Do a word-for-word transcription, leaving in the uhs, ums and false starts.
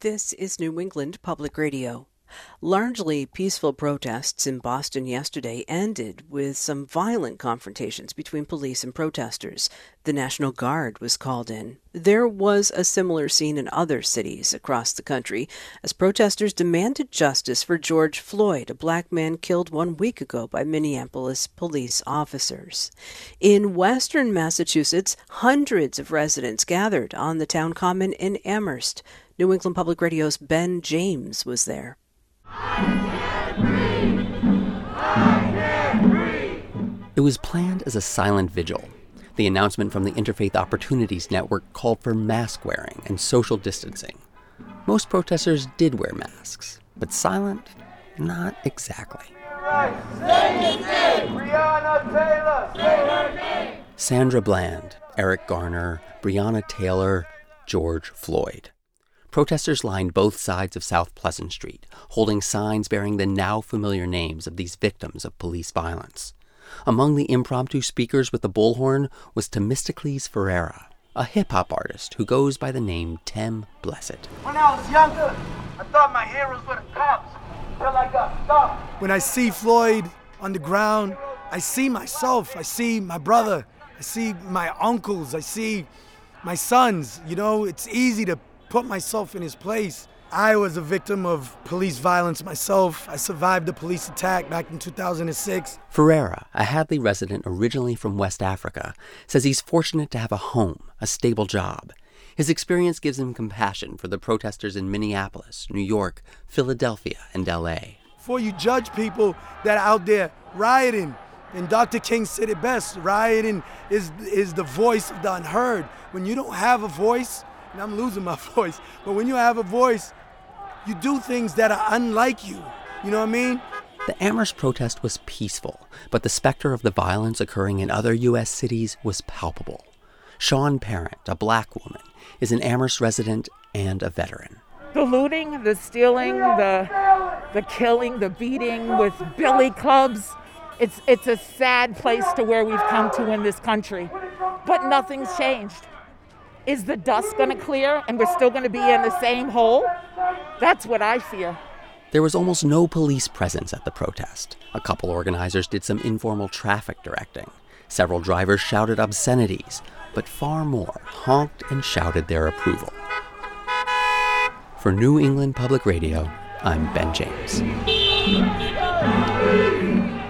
This is New England Public Radio. Largely peaceful protests in Boston yesterday ended with some violent confrontations between police and protesters. The National Guard was called in. There was a similar scene in other cities across the country as protesters demanded justice for George Floyd, a black man killed one week ago by Minneapolis police officers. In western Massachusetts, hundreds of residents gathered on the town common in Amherst. New England Public Radio's Ben James was there. I can't breathe. I can't breathe. It was planned as a silent vigil. The announcement from the Interfaith Opportunities Network called for mask wearing and social distancing. Most protesters did wear masks, but silent? Not exactly. Breonna Taylor, say her name. Sandra Bland, Eric Garner, Breonna Taylor, George Floyd. Protesters lined both sides of South Pleasant Street, holding signs bearing the now familiar names of these victims of police violence. Among the impromptu speakers with the bullhorn was Themistocles Ferreira, a hip-hop artist who goes by the name Tem Blessed. When I was younger, I thought my heroes were the cops, till I got stopped. When I see Floyd on the ground, I see myself, I see my brother, I see my uncles, I see my sons. You know, it's easy to put myself in his place. I was a victim of police violence myself. I survived a police attack back in two thousand six. Ferreira, a Hadley resident originally from West Africa, says he's fortunate to have a home, a stable job. His experience gives him compassion for the protesters in Minneapolis, New York, Philadelphia, and L A. Before you judge people that are out there rioting, and Doctor King said it best, rioting is, is the voice of the unheard. When you don't have a voice, and I'm losing my voice, but when you have a voice, you do things that are unlike you. You know what I mean? The Amherst protest was peaceful, but the specter of the violence occurring in other U S cities was palpable. Sean Parent, a black woman, is an Amherst resident and a veteran. The looting, the stealing, the the killing, the beating with billy clubs, it's it's a sad place to where we've come to in this country, but nothing's changed. Is the dust going to clear and we're still going to be in the same hole? That's what I fear. There was almost no police presence at the protest. A couple organizers did some informal traffic directing. Several drivers shouted obscenities, but far more honked and shouted their approval. For New England Public Radio, I'm Ben James.